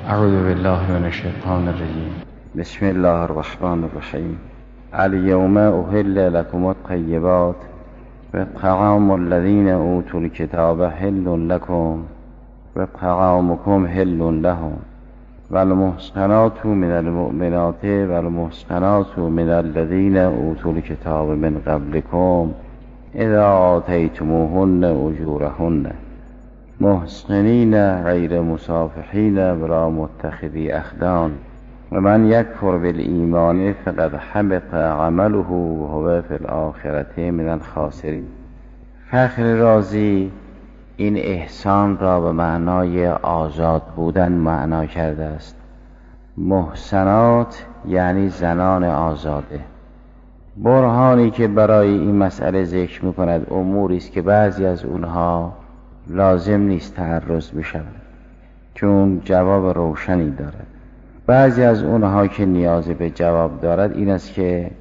اعوذ بالله من الشیطان الرجیم. بسم الله الرحمن الرحیم. الیوم احل لکم الطیبات و طعام الذین اوتوا الکتاب حل لکم و طعامکم حل لهم و المحصنات من المؤمنات و المحصنات من الذین اوتوا الکتاب من قبلکم اذا آتیتموهن اجورهن محصنین غیر مصافحین ولا متخذی اخدان و من یکفر بالایمان فقد حبط عمله و هو فی الآخرة من الخاسرین. فخر رازی این احسان را به معنای آزاد بودن معنا کرده است. محسنات یعنی زنان آزاده. برهانی که برای این مسئله ذکر می‌کند اموری است که بعضی از اونها لازم نیست تعرض بشود چون جواب روشنی دارد. بعضی از اونها که نیاز به جواب دارد این است که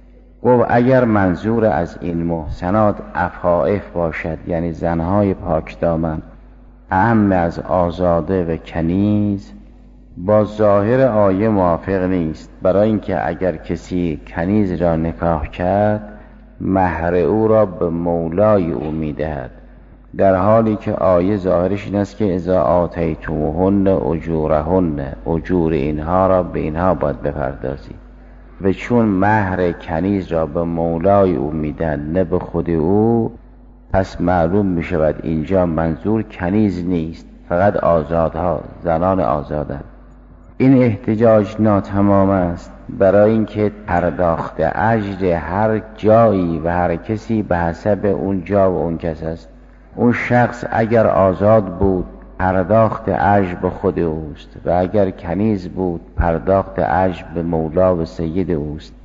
اگر منظور از این محسنات عفائف باشد یعنی زنهای پاک دامن اعم از آزاده و کنیز، با ظاهر آیه موافق نیست، برای اینکه اگر کسی کنیز را نکاح کرد مهر او را به مولای او میدهد، در حالی که آیه ظاهرش این است که اذا آتیتموهن اجورهن، اجور اینها را به اینها باید بپردازید. و چون مهر کنیز را به مولای او میدن نه به خود او، پس معلوم می شود اینجا منظور کنیز نیست، فقط آزادها، زنان آزادند. این احتجاج ناتمام است، برای اینکه پرداخت اجر هر جایی و هر کسی به حسب اون جا و اون کس است. اون شخص اگر آزاد بود پرداخت اجر به خود اوست و اگر کنیز بود پرداخت اجر به مولا و سید اوست.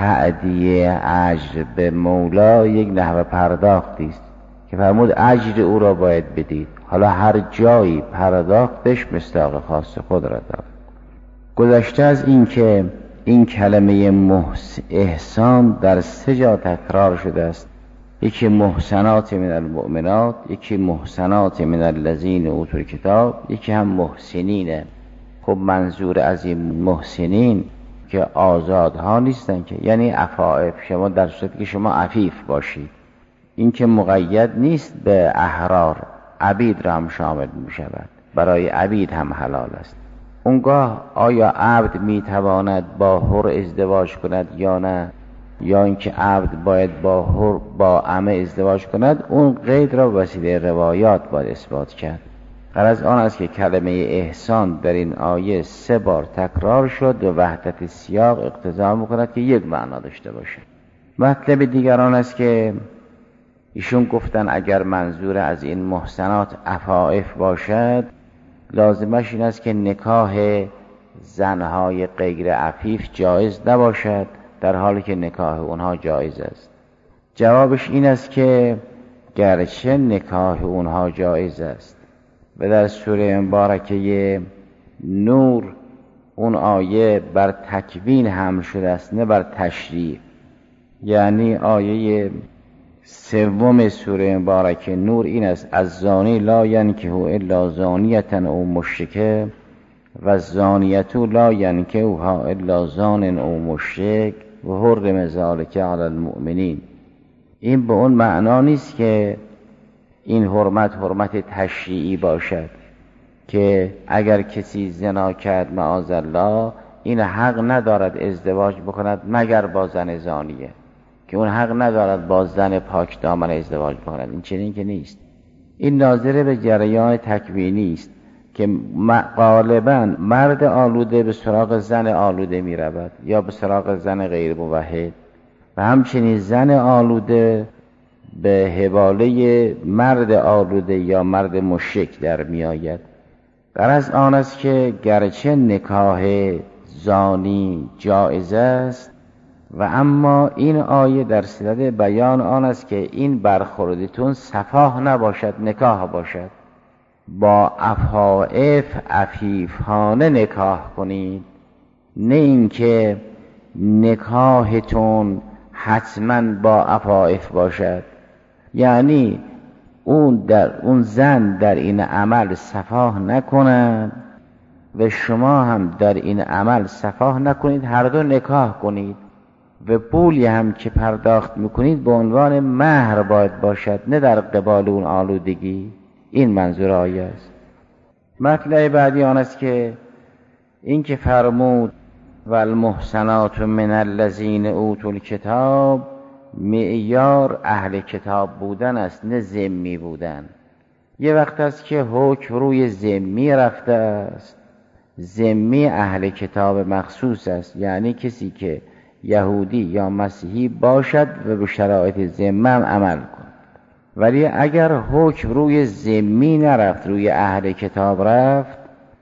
تأدیه اجر به مولا یک نحو پرداختی است که فرمود اجر او را باید بدید. حالا هر جایی پرداختش مصداق خاص خود را دارد. گذشته از این که این کلمه احسان در 3 جا تکرار شده است، یکی محسنات من المؤمنات، یکی محسنات من الذین اوتوا الکتاب، یکی هم محسنینه. خب منظور از این محسنین که آزادها نیستن که، یعنی عفائف، شما در صورتی که شما عفیف باشید. این که مقید نیست به احرار، عبید را هم شامل می شود، برای عبید هم حلال است. اونگاه آیا عبد می تواند با حر ازدواج کند یا نه، یا اینکه عبد باید با حر با عمه ازدواج کند، اون قید را وسیله روایات باید اثبات کرد. غرض آن است که کلمه احسان در این آیه 3 بار تکرار شد و وحدت سیاق اقتضا می‌کند که یک معنا داشته باشه. مطلب دیگر آن است که ایشون گفتن اگر منظور از این محسنات عفائف باشد، لازمش این است که نکاح زنهای غیر عفیف جایز نباشد، در حالی که نکاح اونها جایز است. جوابش این است که گرچه نکاح اونها جایز است و در سوره مبارکه نور اون آیه بر تکوین حمل شده است نه بر تشریع، یعنی آیه 3 سوره مبارکه نور این است الزانی لا ینکح الا زانیة او مشرکه و الزانیة لا ینکحها الا زان او مشرک و حرم ذلک علی المؤمنین. این به اون معنا نیست که این حرمت تشریعی باشد که اگر کسی زنا کرد معاذالله این حق ندارد ازدواج بکند مگر با زن زانیه، که اون حق ندارد با زن پاک دامن ازدواج بکند. این چنین که نیست. این ناظر به جریان تکوینی است که غالبا مرد آلوده به سراغ زن آلوده می رود یا به سراغ زن غیر موحد و همچنین زن آلوده به حواله مرد آلوده یا مرد مشرک در می آید. غرض آن است که گرچه نکاح زانی جایز است و اما این آیه در صدد بیان آن است که این برخوردتون سفاح نباشد، نکاح باشد. با عفائف عفیفانه نکاح کنید، نه اینکه نکاحتون حتما با عفائف باشد. یعنی اون زن در این عمل سفاح نکنند و شما هم در این عمل سفاه نکنید، هر دو نکاح کنید و پولی هم که پرداخت میکنید به عنوان مهر باید باشد، نه در قبال اون آلودگی. این منظور آیه است. مطلب بعدی آن است که این که فرمود و المحسنات من الذین اوتوا الکتاب، معیار اهل کتاب بودن است، نه ذمی بودن. یه وقت است که حکم روی ذمی رفته است. ذمی اهل کتاب مخصوص است، یعنی کسی که یهودی یا مسیحی باشد و به شرایط ذمه عمل کند. ولی اگر حکم روی ذمی نرفت، روی اهل کتاب رفت،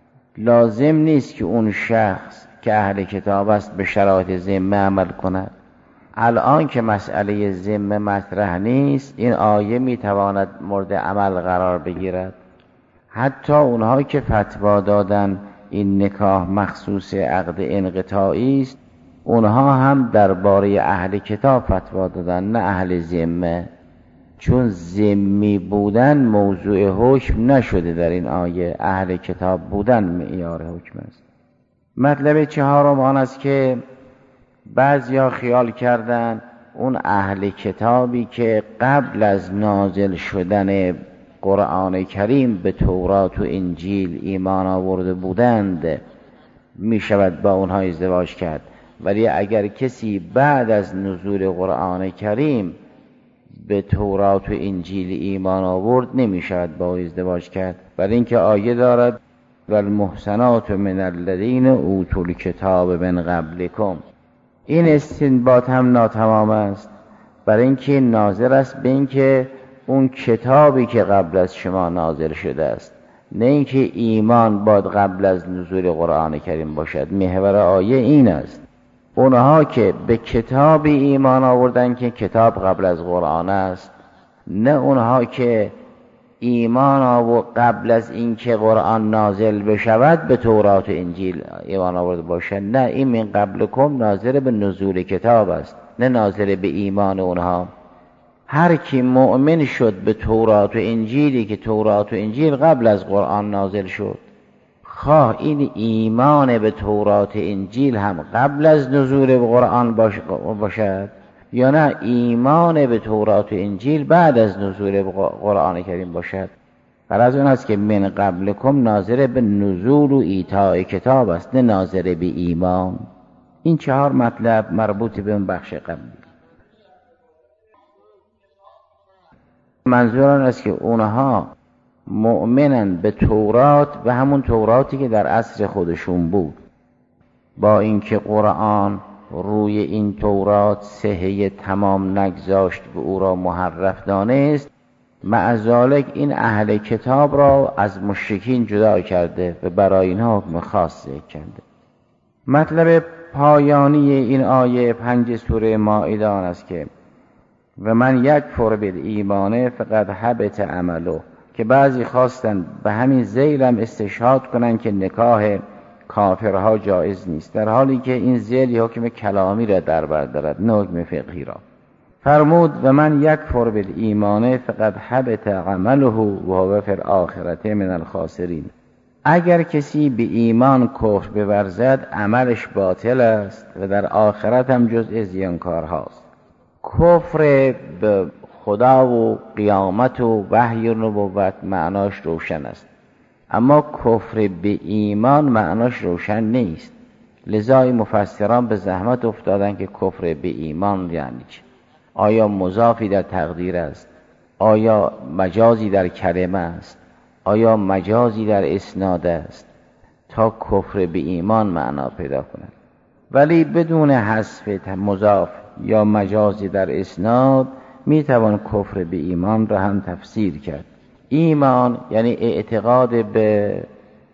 لازم نیست که اون شخص که اهل کتاب است به شرایط ذمه عمل کند. الان که مسئله ذمه مطرح نیست، این آیه میتواند مورد عمل قرار بگیرد. حتی اونها که فتوا دادن این نکاح مخصوص عقد انقطاعی است، اونها هم درباره اهل کتاب فتوا دادن، نه اهل ذمه، چون ذمی بودن موضوع حکم نشده در این آیه. اهل کتاب بودن معیار حکم است. مطلب چهارم آن است که بعضیا خیال کردن اون اهل کتابی که قبل از نازل شدن قرآن کریم به تورات و انجیل ایمان آورده بودند می شود با اونها ازدواج کرد. ولی اگر کسی بعد از نزول قرآن کریم به تورات و انجیل ایمان آورد، نمی شود با ازدواج کرد. برای اینکه آیه دارد و المحسنات من الذین اوتوا الکتاب من قبلکم. این استنباط هم ناتمام است، برای اینکه ناظر است به اینکه اون کتابی که قبل از شما نازل شده است، نه اینکه ایمان باید قبل از نزول قرآن کریم باشد. محور آیه این است. اونها که به کتابی ایمان آوردن که کتاب قبل از قرآن است، نه اونها که ایمان آورد قبل از اینکه قرآن نازل بشود به تورات و انجیل ایمان آورده باشد. نه، این من قبلکم ناظر به نزول کتاب است، نه ناظر به ایمان اونها. هر کی مؤمن شد به تورات و انجیلی که تورات و انجیل قبل از قرآن نازل شد، خواه این ایمان به تورات و انجیل هم قبل از نزول قرآن باشد یا نه ایمان به تورات و انجیل بعد از نزول قرآن کریم باشد. غرض اون است که من قبلکم ناظر به نزول و ایتاء کتاب است، نه ناظر به ایمان. این چهار مطلب مربوط به اون بخش قبلی. منظور آن است که اونها مؤمنن به تورات و همون توراتی که در عصر خودشون بود، با اینکه قرآن روی این تورات صحه تمام نگذاشت و او را محرف دانست، مع ذالک این اهل کتاب را از مشرکین جدا کرده و برای اینها حکم خاص کرده. مطلب پایانی این آیه 5 سوره مائده آن است که و من یکفر بالایمان فقد حبط عمله، که بعضی خواستن به همین ذیل هم استشهاد کنن که نکاح کافرها جایز نیست، در حالی که این ذیل حکم کلامی را در بر دارد، نه حکم فقهی را. فرمود و من یکفر بالایمان فقد حبط عمله و هو فی الاخرة من الخاسرین. اگر کسی به ایمان کفر بورزد عملش باطل است و در آخرت هم جزء زیانکارهاست. کفر به خدا و قیامت و وحی و نبوت معناش روشن است، اما کفر به ایمان معناش روشن نیست. لذا مفسران به زحمت افتادن که کفر به ایمان یعنی چه؟ آیا مضافی در تقدیر است؟ آیا مجازی در کلمه است؟ آیا مجازی در اسناد است؟ تا کفر به ایمان معنا پیدا کند. ولی بدون حذف مضاف یا مجازی در اسناد میتوان کفر به ایمان را هم تفسیر کرد. ایمان یعنی اعتقاد به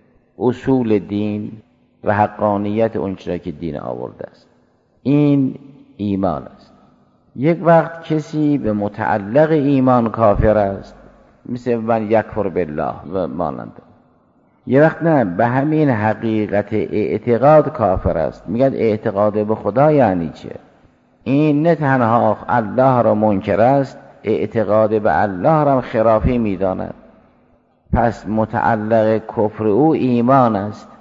اصول دین و حقانیت اونچه که دین آورده است، این ایمان است. یک وقت کسی به متعلق ایمان کافر است، مثل من یکفر بالله و مانند. یک وقت نه، به همین حقیقت اعتقاد کافر است. میگن اعتقاد به خدا یعنی چه؟ این نه تنها الله را منکر است، اعتقاد به الله را خرافی میداند. پس متعلق کفر او ایمان است.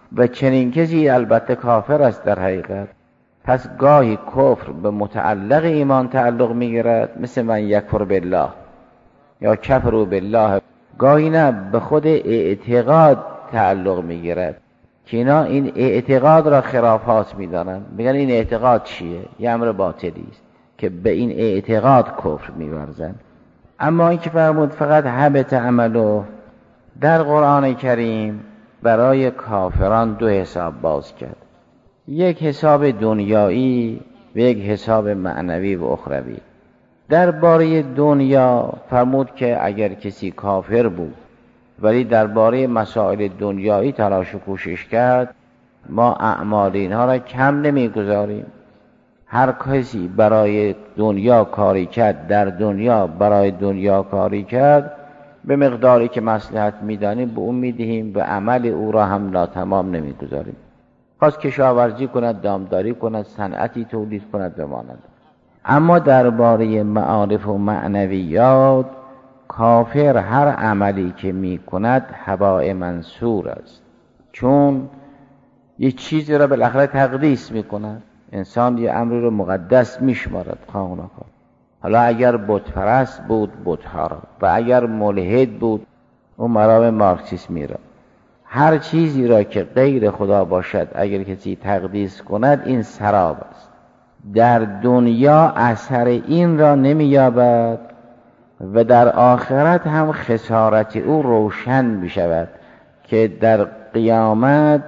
و چنین کسی البته کافر است در حقیقت. پس گاهی کفر به متعلق ایمان تعلق میگیرد، مثل من یکفر بالله یا کفروا بالله، گاهی نه به خود اعتقاد تعلق میگیرد که اینا این اعتقاد را خرافات میدانند، میگن این اعتقاد چیه؟ یه امر باطلی است که به این اعتقاد کفر می‌ورزند. اما این که فرمود فقط حبط عمله، در قرآن کریم برای کافران دو حساب باز کرد، یک حساب دنیایی و یک حساب معنوی و اخروی. درباره دنیا فرمود که اگر کسی کافر بود ولی درباره مسائل دنیایی تلاش و کوشش کرد، ما اعمال اینها را کم نمیگذاریم. هر کسی برای دنیا کاری کرد، در دنیا برای دنیا کاری کرد، به مقداری که مصلحت میدانیم به اون میدهیم، به عمل او را هم ناتمام نمیگذاریم. خواست کشاورزی کند، دامداری کند، صنعتی تولید کند بماند. اما درباره معارف و معنویات، کافر هر عملی که می کند هباء منثور است، چون یه چیزی را بالاخره تقدیس می کند. انسان یه امری رو مقدس می شمارد خواه نخواه. حالا اگر بت پرست بود بت‌ها را، و اگر ملحد بود اون مرام مارکسیسمی را، هر چیزی را که غیر خدا باشد اگر کسی تقدیس کند این سراب است. در دنیا اثر این را نمی‌یابد و در آخرت هم خسارت او روشن می شود که در قیامت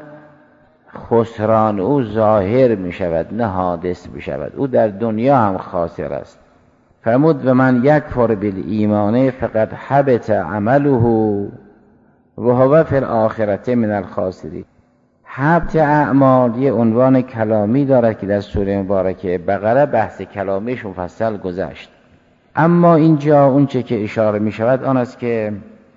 خسران او ظاهر می شود نه حادث می شود. او در دنیا هم خاسر است. فرمود و من یکفر بالایمان فقد حبط عمله و هو فی الاخرة من الخاسرین. حبط اعمال یه عنوان کلامی دارد که در سوره مبارکه بقره بحث کلامیش مفصل گذشت. اما اینجا اونچه که اشاره می شود آن است که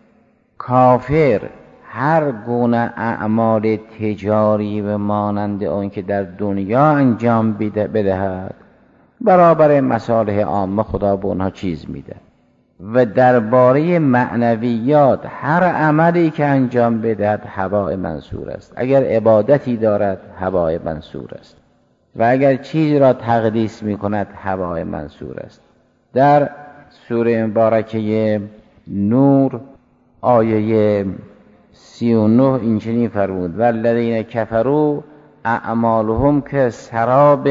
کافر هر گونه اعمال تجاری و مانند آن که در دنیا انجام بدهد برابر مصالح عامه خدا به اونها چیز میده، و درباره معنویات هر عملی که انجام بدهد هباء منثور است. اگر عبادتی دارد هباء منثور است و اگر چیزی را تقدیس می کند هباء منثور است. در سوره مبارکه نور آیه 39 اینچنین فرمود والذین کفروا اعمالهم کسراب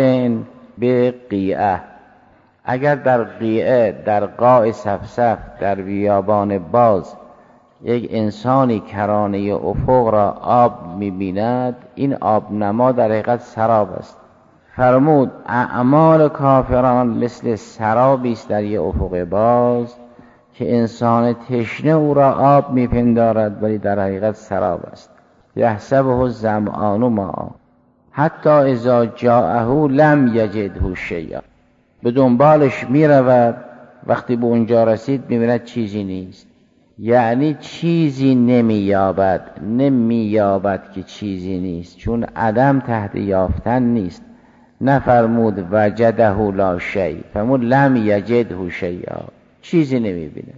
بقیعه. اگر در قیعه، در قاع صفصف، در بیابان باز یک انسانی کرانه افق را آب می‌بیند، این آب نما در حقیقت سراب است. فرمود اعمال کافران مثل سرابی است در یک افق باز که انسان تشنه او را آب میپندارد ولی در حقیقت سراب است. یحسبه الظمآن ماء حتی اذا جاءه لم یجده شیئا. به دنبالش میرود، وقتی به اونجا رسید میبیند چیزی نیست. یعنی چیزی نمییابد که چیزی نیست، چون عدم تحت یافتن نیست. نفرمود وجده لا شیء، فرمود لم یجده شیئا، چیزی نمیبینه.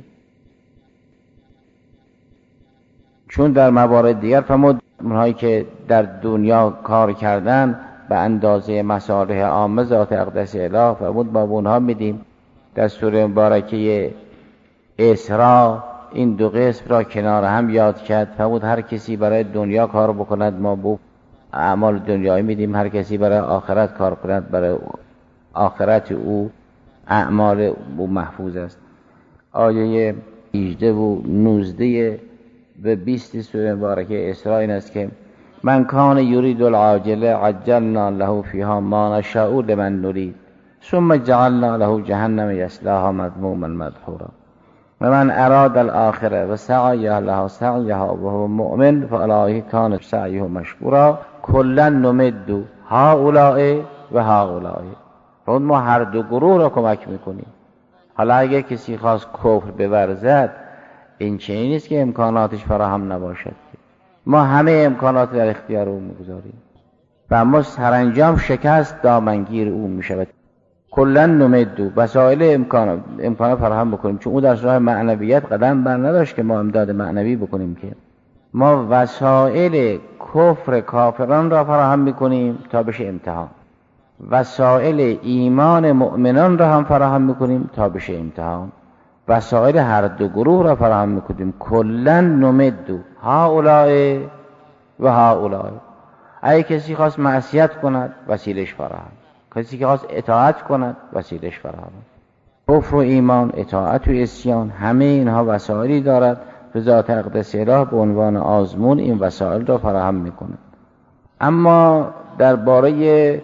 چون در موارد دیگر فرمود اونهایی که در دنیا کار کردن به اندازه مصالح عامه ذات اقدس اله، فرمود ما به اونها میدیم. در سوره مبارکه اسراء این دو قسم را کنار هم یاد کرد. فرمود هر کسی برای دنیا کار بکند ما به اعمال دنیایی میدیم، هر کسی برای آخرت کار کند برای آخرت او اعمال او محفوظ است. آیه 18 و 19 و 20 سوره مبارکه اسراء این است که من کان یرید العاجله عجلنا له فیها ما نشاء لمن نرید ثم جعلنا له جهنم یصلاها مذموما مدحورا و من اراد الاخره و سعی لها سعیها و هو مؤمن فاولئک کان سعیهم مشکورا کلا نمد هؤلاء و هؤلاء. ما هر دو گروه را کمک میکنیم. حالا اگر کسی خواست کفر بورزد این چنین نیست که امکاناتش فراهم نباشد، ما همه امکانات در اختیار او میگذاریم و اما سرانجام شکست دامنگیر او میشود. کلا نمدو وسایل امکانات فراهم بکنیم، چون او در راه معنویت قدم بر نداشت که ما امداد معنوی بکنیم، که ما وسایل کفر کافران را فراهم میکنیم تا بشه امتحان، وسائل ایمان مؤمنان را هم فراهم میکنیم تا بشه امتحان، وسائل هر دو گروه را فراهم میکنیم. کلا نمدو هؤلاء و هؤلاء. اگه کسی خواست معصیت کند وسیلش فراهم، کسی که خواست اطاعت کند وسیلش فراهم. کفر و ایمان، اطاعت و عصیان، همه اینها وسائلی دارد به ذات اقدس اله به عنوان آزمون این وسائل را فراهم میکنه. اما درباره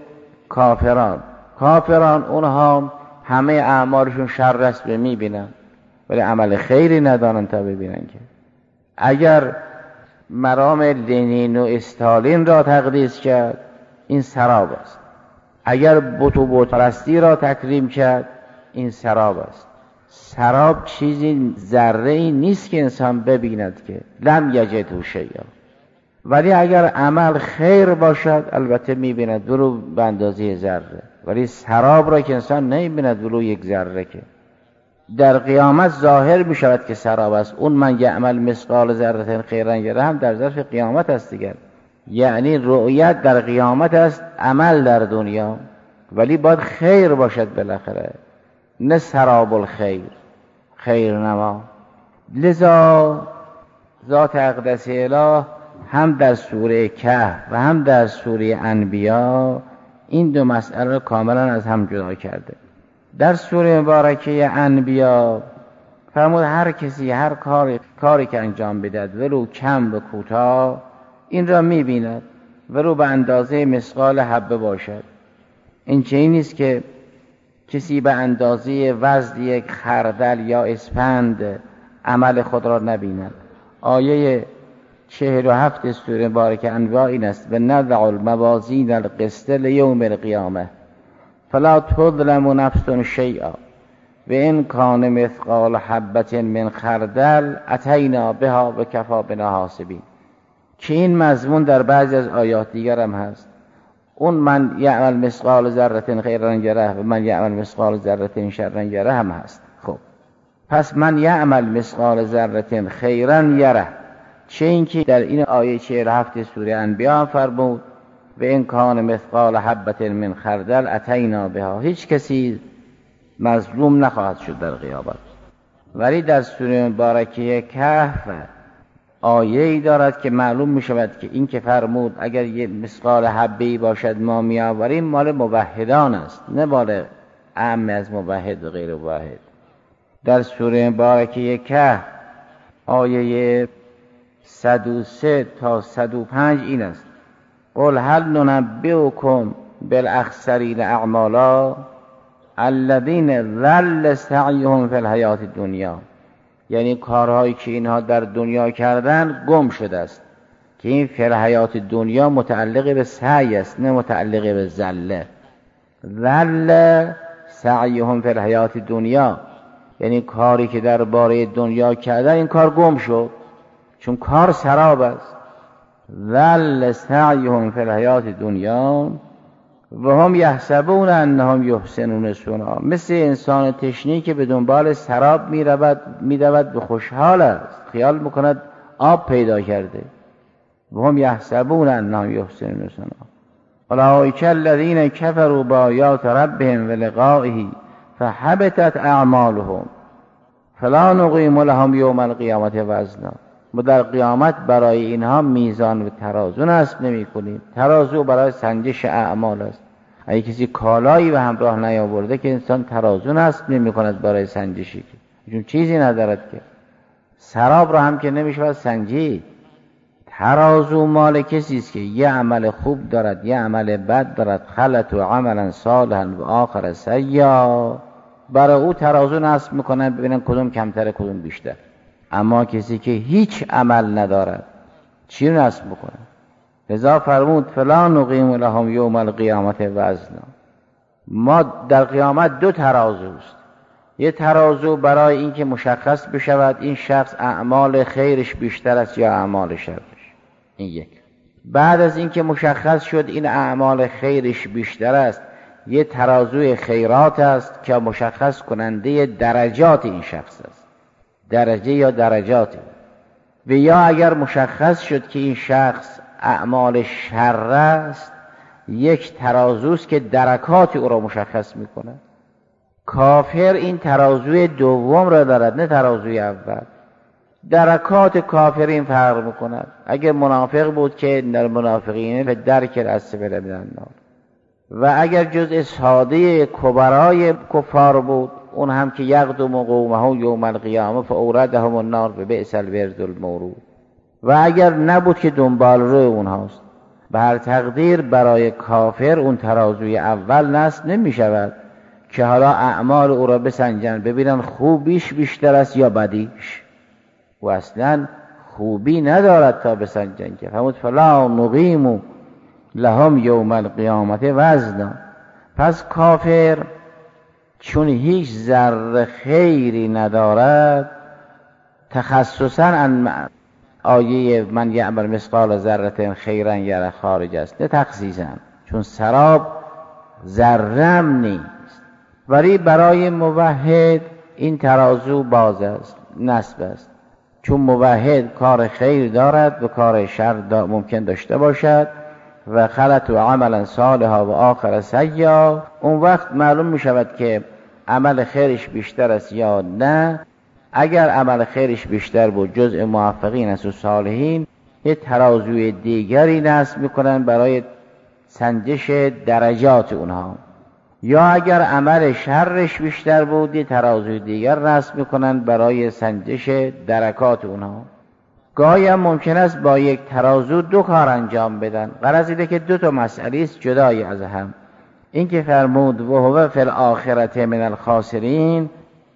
کافران اونها همه اعمالشون شر است به میبینن ولی عمل خیری ندارن تا ببینن. که اگر مرام لنین و استالین را تقدیس کرد این سراب است، اگر بت و بتپرستی را تکریم کرد این سراب است. سراب چیزی ذره ای نیست که انسان ببیند که لم یجده شیئا، ولی اگر عمل خیر باشد البته میبیند ولو به اندازه ذره، ولی سراب را که انسان نمیبیند ولو یک ذره. که در قیامت ظاهر میشود که سراب است. اون من یعمل مثقال ذره خیرا یره هم در ظرف قیامت است دیگر، یعنی رؤیت در قیامت است، عمل در دنیا، ولی باید خیر باشد بالاخره، نه سراب الخیر، خیر نما. لذا ذات اقدس اله هم در سوره کهف و هم در سوره انبیا این دو مسئله را کاملا از هم جدا کرده. در سوره مبارکه انبیا فرمود هر کسی هر کاری که انجام بدهد ولو کم و کوتاه این را می‌بیند، ولو به اندازه مثقال حبه باشد. این چیزی نیست که کسی به اندازه وزن یک خردل یا اسفند عمل خود را نبیند. آیه 47 سوره مبارکه انبیا این است: و نضع الموازین القسط لیوم القیامه فلا تظلم نفس شیئا و ان کان مثقال حبة من خردل اتینا بها و کفی بنا حاسبین. که این مضمون در بعضی از آیات دیگر هم هست. اون من یعمل مثقال ذره خیرا یره و من یعمل مثقال ذره شرا یره هم هست. خب پس من یعمل مثقال ذره خیرا یره، چه اینکه در این آیه 47 سوره انبیا هم فرمود و ان کان مثقال حبة من خردل اتینا بها. هیچ کسی مظلوم نخواهد شد در قیامت. ولی در سوره مبارکه کهف آیه‌ای دارد که معلوم می شود که این که فرمود اگر یه مثقال حبه‌ای باشد ما می آوریم مال موحدان است، نه مال عام از موحد و غیر موحد. در سوره مبارکه کهف آیه 103 تا 105 این است: قل هل ننبئکم بالاخسرین اعمالا الذین ضل سعیهم فی الحیاة الدنیا. یعنی کارهایی که اینها در دنیا کردن گم شده است. که این فی الحیاة دنیا متعلق به سعی است نه متعلق به ذله. ضل سعیهم فی الحیاة دنیا یعنی کاری که در باره دنیا کردن این کار گم شد، چون کار سراب است. ضل سعیهم فی الحیاة دنیا و هم یحسبون انهم یحسنون صنعا. مثل انسان تشنه‌ای که به دنبال سراب می‌رود به خوشحال است، خیال می‌کند آب پیدا کرده. و هم یحسبون انهم یحسنون صنعا اولئک الذین کفروا بآیات ربهم و لقائه فحبطت اعمالهم فلا نقیم لهم یوم القیامة وزنا. ما در قیامت برای اینها میزان و ترازو نصب نمی کنیم. ترازو برای سنجش اعمال است. اگه کسی کالایی به همراه نیاورده که انسان ترازو نصب نمی کند برای سنجشی، چون چیزی ندارد. که سراب را هم که نمیشه سنجید. ترازو مال کسی است که یه عمل خوب دارد یه عمل بد دارد، خلط و عملا صالحا و آخر سیئا، برای او ترازو نصب میکنن ببینن کدوم کمتره کدوم بیشتر. اما کسی که هیچ عمل ندارد چی نصب میکنه؟ لذا فرمود فلا نقیم لهم یوم القیامة وزنا. ما در قیامت دو ترازوست. یه ترازو برای اینکه مشخص بشود این شخص اعمال خیرش بیشتر است یا اعمال شرش. این یک. بعد از اینکه مشخص شد این اعمال خیرش بیشتر است، یه ترازوی خیرات است که مشخص کننده درجات این شخص است. درجه یا درجاتی. و یا اگر مشخص شد که این شخص اعمال شر است یک ترازوست که درکات او را مشخص میکنه. کافر این ترازوی دوم را دارد، نه ترازوی اول. درکات کافرین فرق میکند. اگر منافق بود که در منافقین به درک الاسفل من النار، و اگر جزء ساده کبرای کفار بود، اون هم که یقدم قومه یوم القیامه فاوردهم النار ببئس الورد المورود، و اگر نبود که دنبال روی اونهاست. به هر تقدیر برای کافر اون ترازوی اول نصب نمی شود که حالا اعمال او را بسنجن ببینن خوبیش بیشتر است یا بدیش، و اصلا خوبی ندارد تا بسنجن که فرمود فلا نقیم لهم یوم القیامت وزنا. پس کافر چون هیچ ذره خیری ندارد، تخصصا ان آیه من یعمل مثقال ذره خیرا یره خارج است، نه تخصیصا، چون سراب ذرم نیست. ولی برای موحد این ترازو باز است، نصب است، چون موحد کار خیر دارد و کار شر ممکن داشته باشد. و خلط و عملا صالحا و آخر سیئا، اون وقت معلوم می شود که عمل خیرش بیشتر است یا نه. اگر عمل خیرش بیشتر بود، جزء موفقین است و صالحین، یه ترازوی دیگری نصب میکنن برای سنجش درجات اونها. یا اگر عمل شرش بیشتر بود، یه ترازوی دیگر نصب میکنن برای سنجش درکات اونها. گاهی هم ممکن است با یک ترازو دو کار انجام بدن. غرض اینه که دو تا مسئله است جدای از هم. این که فرمود و هو فی الاخرة من الخاسرین،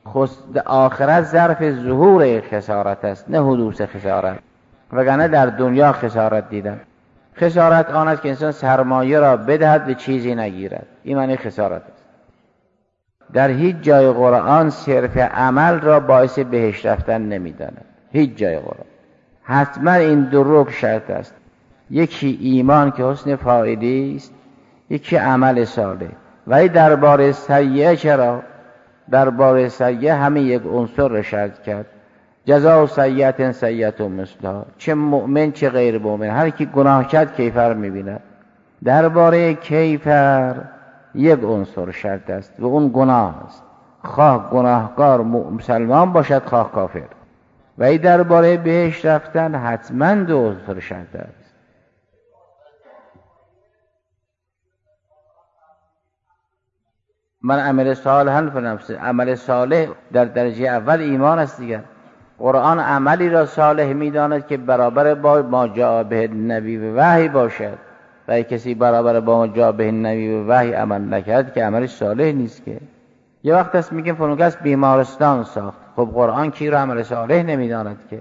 آخرت ظرف ظهور خسارت است، نه حدوث خسارت. وگرنه در دنیا خسارت دیدن. خسارت آن است که انسان سرمایه را بدهد و چیزی نگیرد، این معنی خسارت است. در هیچ جای قرآن صرف عمل را باعث بهشت رفتن نمی‌داند، هیچ جای قرآن. حتما این دو رکن شرط است، یکی ایمان که حسن فاعلی است، یکی عمل صالح. ولی درباره سیئه چرا؟ درباره سیئه همین یک عنصر را شرط کرد، جزاء سیئة سیئة مثلها، چه مؤمن چه غیر مؤمن، هر کی گناه کرد کیفر می‌بیند. درباره کیفر یک عنصر شرط است و اون گناه است، خواه گناهکار مسلمان باشد خواه کافر. و درباره بهشت رفتن حتما دو عنصر شرط است. من عمل صالحا فنفسه، عمل صالح در درجه اول ایمان است دیگر. قرآن عملی را صالح می‌داند که برابر با ما جاء به النبی و وحی باشد، و کسی برابر با ما جاء به النبی و وحی عمل نکرد که عملش صالح نیست. که یه وقت است میگیم فلان کس بیمارستان ساخت، خب قرآن کی را عمل صالح نمی‌داند؟ که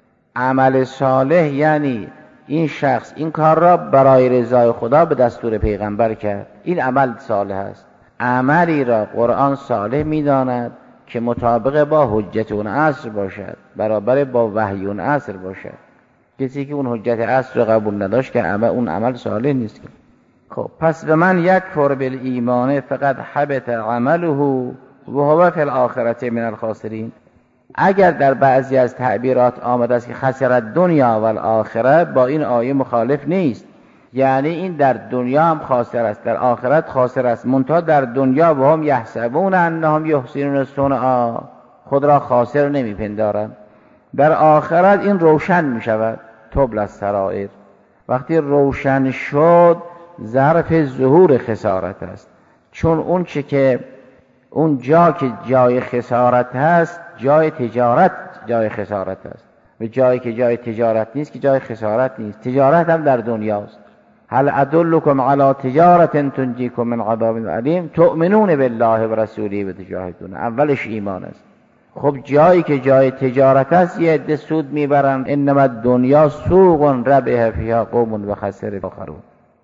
عمل صالح یعنی این شخص این کار را برای رضای خدا به دستور پیغمبر کرد، این عمل صالح است. عملی را قرآن صالح می‌داند که مطابق با حجت اون عصر باشد، برابر با وحی اون عصر باشد. کسی که اون حجت عصر را قبول نداشت که اون عمل صالح نیست. خب پس به من یکفر بالایمان فقط حبط عمله و هو فی الاخرة من الخاسرین. اگر در بعضی از تعبیرات آمده است که خسر دنیا و الاخره، با این آیه مخالف نیست. یعنی این در دنیا هم خاسر است، در آخرت خاسر است. منتها در دنیا و هم یحسبون انهم یحسنون صنعا، خود را خاسر نمیپندارند. در آخرت این روشن می شود، تبلی السرائر. وقتی روشن شد ظرف ظهور خسارت است، چون اون چه که اون جا که جای خسارت هست، جای تجارت جای خسارت است، و جایی که جای تجارت نیست که جای خسارت نیست. تجارت هم در دنیاست. هل ادلکم علی تجارت تنجیکم من عذاب علیم تؤمنون بالله و رسوله و تجاهدون. اولش ایمان است. خب جایی که جای تجارت است یه عده سود میبرن، انما الدنیا سوق ربح فیها قوم و خسر آخرون.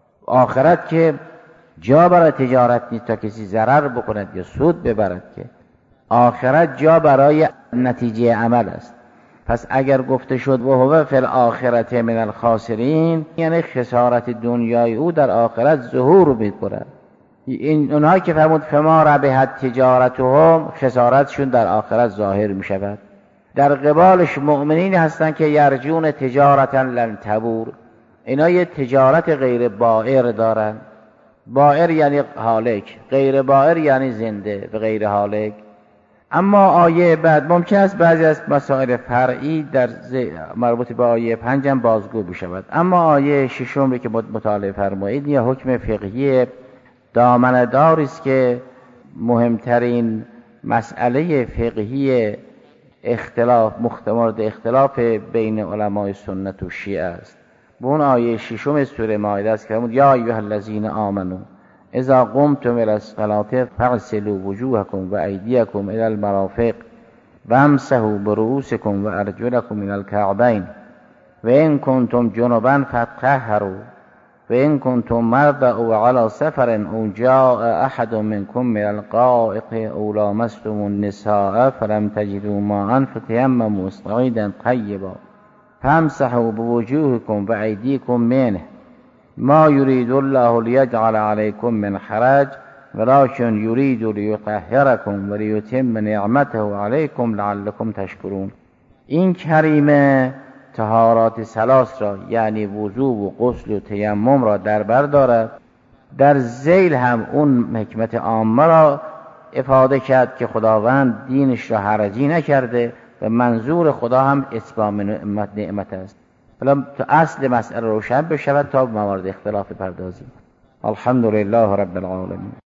آخرت که جا برای تجارت نیست تا کسی ضرر بکند یا سود ببرد، که آخرت جا برای نتیجه عمل است. پس اگر گفته شد و هو فی الاخرة من الخاسرین، یعنی خسارت دنیای او در آخرت ظهور می‌کند. این اونها که فرمود فما ربحت تجارتهم، خسارتشون در آخرت ظاهر می‌شود. در قبالش مؤمنین هستند که یرجون تجارتا لن تبور، اینا یه تجارت غیر بائر دارن. بائر یعنی هالک، غیر بائر یعنی زنده و غیر هالک. اما آیه بعد ممکن است بعضی از مسائل فرعی در مربوط به آیه 5 هم بازگو بشود. اما آیه 6 رو که مطالعه فرمایید یا حکم فقهی دامنه‌داری است که مهمترین مسئله فقهی مورد اختلاف بین علمای سنت و شیعه است. به اون آیه 6 سوره مائده است که فرمود یا ایها الذین آمنوا اذا قمتم الى الصلاة فاغسلوا وجوهکم و ایدیکم الى المرافق وامسحوا برؤوسکم و ارجلکم الى الكعبین و ان کنتم جنبا فاطهروا و ان کنتم مرضى او على سفر او جاء احد منكم من الغائط او لامستم النساء فلم تجدوا ماء فتيمموا صعيدا طيبا فامسحوا بوجوهكم و ایدیکم منه ما يريد الله ليجعل عليكم من حرج ولكن يريد ليطهركم وليتم نعمته عليكم لعلكم تشكرون. این کریمه طهارات ثلاث را یعنی وضو و غسل و تیمم را در بر دارد. در ذیل هم اون حکمت عامه را افاده کرد که خداوند دینش را حرجی نکرده و منظور خدا هم اتمام نعمت است. حالا تو اصل مسئله روشن بشود تا موارد اختلاف پردازیم. الحمدلله رب العالمین.